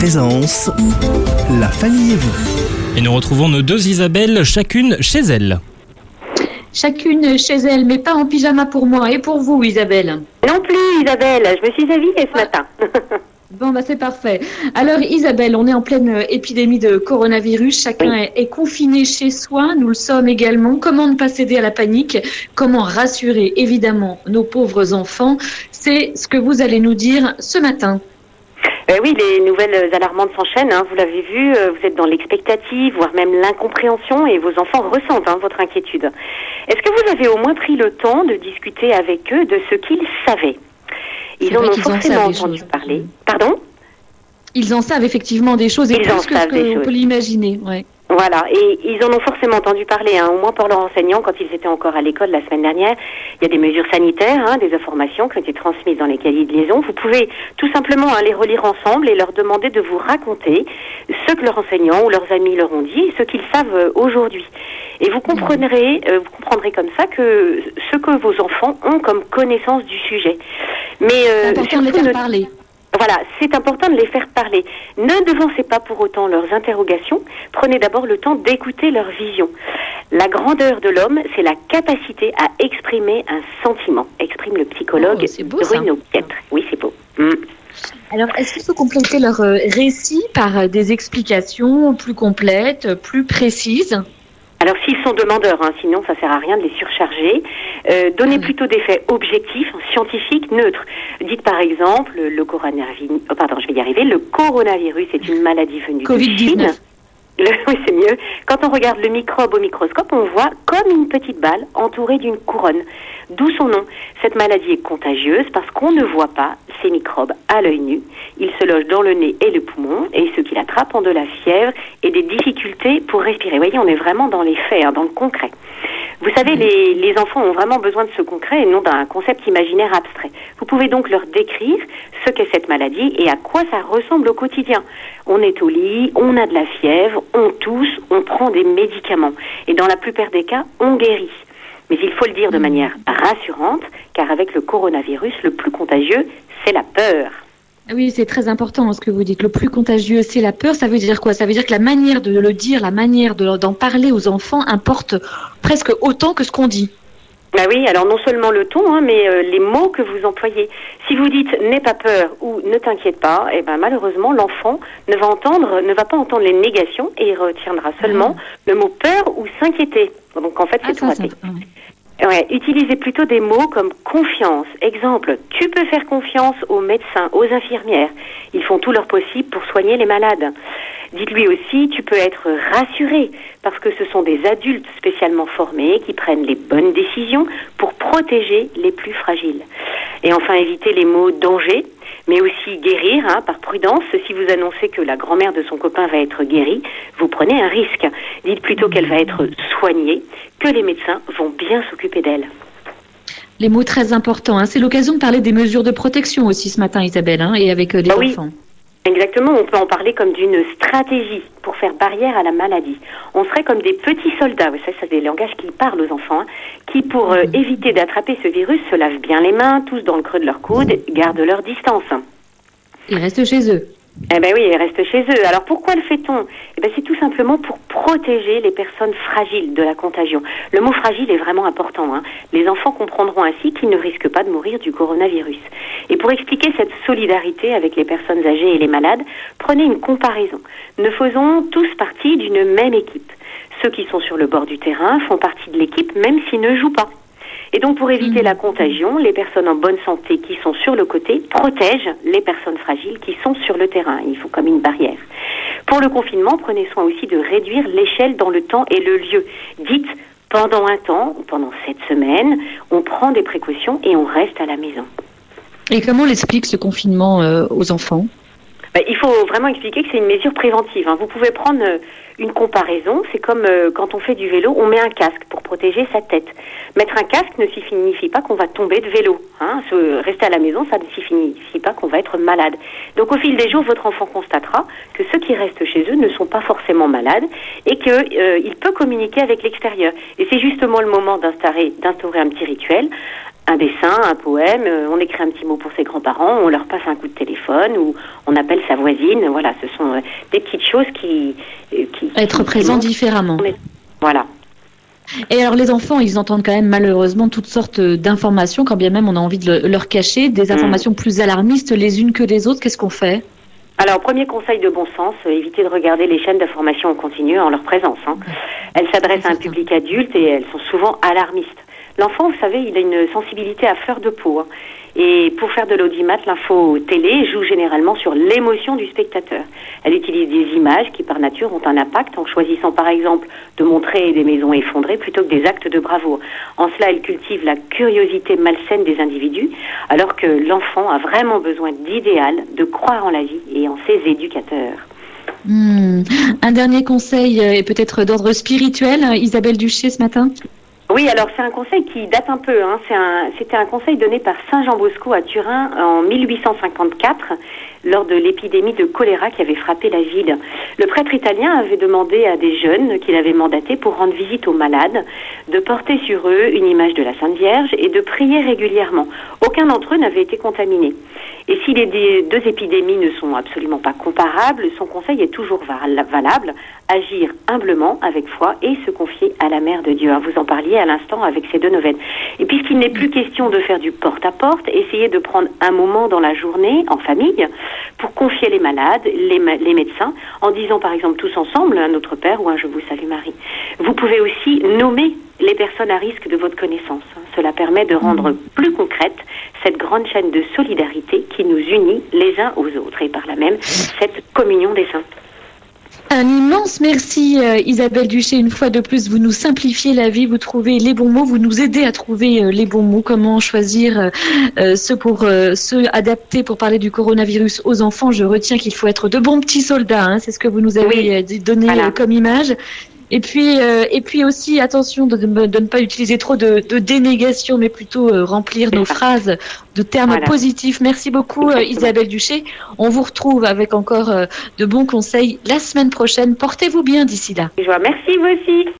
présence, la famille et vous. Et nous retrouvons nos deux Isabelle, chacune chez elle. Chacune chez elle, mais pas en pyjama pour moi. Et pour vous, Isabelle? Non plus, Isabelle, je me suis avisée ce matin. Bon, c'est parfait. Alors, Isabelle, on est en pleine épidémie de coronavirus. Chacun est confiné chez soi. Nous le sommes également. Comment ne pas céder à la panique? Comment rassurer, évidemment, nos pauvres enfants? C'est ce que vous allez nous dire ce matin. Oui, les nouvelles alarmantes s'enchaînent, vous l'avez vu, vous êtes dans l'expectative, voire même l'incompréhension, et vos enfants ressentent votre inquiétude. Est-ce que vous avez au moins pris le temps de discuter avec eux de ce qu'ils savaient? Ils en ont forcément entendu parler. Pardon? Ils en savent effectivement des choses, et plus que ce qu'on peut l'imaginer. Ouais. Voilà, et ils en ont forcément entendu parler, au moins par leurs enseignants quand ils étaient encore à l'école la semaine dernière. Il y a des mesures sanitaires, des informations qui ont été transmises dans les cahiers de liaison. Vous pouvez tout simplement les relire ensemble et leur demander de vous raconter ce que leurs enseignants ou leurs amis leur ont dit et ce qu'ils savent aujourd'hui. Et vous comprendrez comme ça que ce que vos enfants ont comme connaissance du sujet. Mais c'est important de les faire parler. Voilà, c'est important de les faire parler. Ne devancez pas pour autant leurs interrogations. Prenez d'abord le temps d'écouter leur vision. La grandeur de l'homme, c'est la capacité à exprimer un sentiment, exprime le psychologue Bruno Piètre. Oui, c'est beau. Alors, est-ce qu'il faut compléter leur récit par des explications plus complètes, plus précises? Alors, s'ils sont demandeurs, sinon ça sert à rien de les surcharger. Donnez plutôt des faits objectifs, scientifiques, neutres. Dites par exemple, le coronavirus est une maladie venue de Chine. Oui, c'est mieux. Quand on regarde le microbe au microscope, on voit comme une petite balle entourée d'une couronne. D'où son nom. Cette maladie est contagieuse parce qu'on ne voit pas ces microbes à l'œil nu. Ils se logent dans le nez et le poumon, et ceux qui l'attrapent ont de la fièvre et des difficultés pour respirer. Vous voyez, on est vraiment dans les faits, dans le concret. Vous savez, les enfants ont vraiment besoin de ce concret et non d'un concept imaginaire abstrait. Vous pouvez donc leur décrire ce qu'est cette maladie et à quoi ça ressemble au quotidien. On est au lit, on a de la fièvre, on tousse, on prend des médicaments. Et dans la plupart des cas, on guérit. Mais il faut le dire de manière rassurante, car avec le coronavirus, le plus contagieux, c'est la peur. Oui, c'est très important ce que vous dites. Le plus contagieux, c'est la peur. Ça veut dire quoi? Ça veut dire que la manière de le dire, la manière d'en parler aux enfants importe presque autant que ce qu'on dit. Ah oui, alors non seulement le ton, mais les mots que vous employez. Si vous dites « n'aie pas peur » ou « ne t'inquiète pas », malheureusement, l'enfant ne va pas entendre les négations et il retiendra seulement le mot « peur » ou « s'inquiéter ». Donc en fait, c'est tout raté. Ouais, utilisez plutôt des mots comme confiance. Exemple, tu peux faire confiance aux médecins, aux infirmières. Ils font tout leur possible pour soigner les malades. Dites-lui aussi, tu peux être rassuré parce que ce sont des adultes spécialement formés qui prennent les bonnes décisions pour protéger les plus fragiles. Et enfin, évitez les mots danger, mais aussi guérir, par prudence. Si vous annoncez que la grand-mère de son copain va être guérie, vous prenez un risque. Dites plutôt qu'elle va être soignée, que les médecins vont bien s'occuper d'elle. Les mots très importants. C'est l'occasion de parler des mesures de protection aussi ce matin, Isabelle, et avec les enfants. Exactement, on peut en parler comme d'une stratégie pour faire barrière à la maladie. On serait comme des petits soldats, ça c'est des langages qui parlent aux enfants, qui pour éviter d'attraper ce virus se lavent bien les mains, tous dans le creux de leur coude, gardent leur distance. Ils restent chez eux. Oui, ils restent chez eux. Alors pourquoi le fait-on? C'est tout simplement pour protéger les personnes fragiles de la contagion. Le mot fragile est vraiment important. Les enfants comprendront ainsi qu'ils ne risquent pas de mourir du coronavirus. Et pour expliquer cette solidarité avec les personnes âgées et les malades, prenez une comparaison. Nous faisons tous partie d'une même équipe. Ceux qui sont sur le bord du terrain font partie de l'équipe même s'ils ne jouent pas. Et donc, pour éviter la contagion, les personnes en bonne santé qui sont sur le côté protègent les personnes fragiles qui sont sur le terrain. Il faut comme une barrière. Pour le confinement, prenez soin aussi de réduire l'échelle dans le temps et le lieu. Dites, pendant un temps, pendant cette semaine, on prend des précautions et on reste à la maison. Et comment on l'explique ce confinement aux enfants? Il faut vraiment expliquer que c'est une mesure préventive. Vous pouvez prendre une comparaison. C'est comme quand on fait du vélo, on met un casque pour protéger sa tête. Mettre un casque ne signifie pas qu'on va tomber de vélo. Rester à la maison, ça ne signifie pas qu'on va être malade. Donc au fil des jours, votre enfant constatera que ceux qui restent chez eux ne sont pas forcément malades et qu'il peut communiquer avec l'extérieur. Et c'est justement le moment d'instaurer un petit rituel. un dessin, un poème, on écrit un petit mot pour ses grands-parents, on leur passe un coup de téléphone ou on appelle sa voisine. Voilà, ce sont des petites choses qui être présent différemment. Voilà. Et alors les enfants, ils entendent quand même malheureusement toutes sortes d'informations, quand bien même on a envie de leur cacher, des informations plus alarmistes les unes que les autres. Qu'est-ce qu'on fait ? Alors, premier conseil de bon sens, éviter de regarder les chaînes d'information en continu en leur présence. Elles s'adressent à un public adulte et elles sont souvent alarmistes. L'enfant, vous savez, il a une sensibilité à fleur de peau. Et pour faire de l'audimat, l'info télé joue généralement sur l'émotion du spectateur. Elle utilise des images qui, par nature, ont un impact en choisissant, par exemple, de montrer des maisons effondrées plutôt que des actes de bravoure. En cela, elle cultive la curiosité malsaine des individus, alors que l'enfant a vraiment besoin d'idéal, de croire en la vie et en ses éducateurs. Un dernier conseil, et peut-être d'ordre spirituel, Isabelle Duché, ce matin ? Oui, alors c'est un conseil qui date un peu. C'était un conseil donné par Saint Jean Bosco à Turin en 1854 lors de l'épidémie de choléra qui avait frappé la ville. Le prêtre italien avait demandé à des jeunes qu'il avait mandatés pour rendre visite aux malades de porter sur eux une image de la Sainte Vierge et de prier régulièrement. Aucun d'entre eux n'avait été contaminé. Et si les deux épidémies ne sont absolument pas comparables, son conseil est toujours valable. Agir humblement, avec foi, et se confier à la Mère de Dieu. Vous en parliez à l'instant avec ces 2 neuvaines. Et puisqu'il n'est plus question de faire du porte-à-porte, essayez de prendre un moment dans la journée, en famille, pour confier les malades, les médecins, en disant par exemple tous ensemble un Notre Père ou un Je vous salue Marie. Vous pouvez aussi nommer les personnes à risque de votre connaissance. Cela permet de rendre plus concrète cette grande chaîne de solidarité qui nous unit les uns aux autres et par là même cette communion des saints. Un immense merci Isabelle Duché, une fois de plus vous nous simplifiez la vie, vous trouvez les bons mots, vous nous aidez à trouver les bons mots, comment choisir ceux adaptés pour parler du coronavirus aux enfants. Je retiens qu'il faut être de bons petits soldats, c'est ce que vous nous avez donné comme image. Et puis aussi, attention de ne pas utiliser trop de dénégation, mais plutôt remplir nos phrases de termes positifs. Merci beaucoup Isabelle Duché. On vous retrouve avec encore de bons conseils la semaine prochaine. Portez-vous bien d'ici là. Merci vous aussi.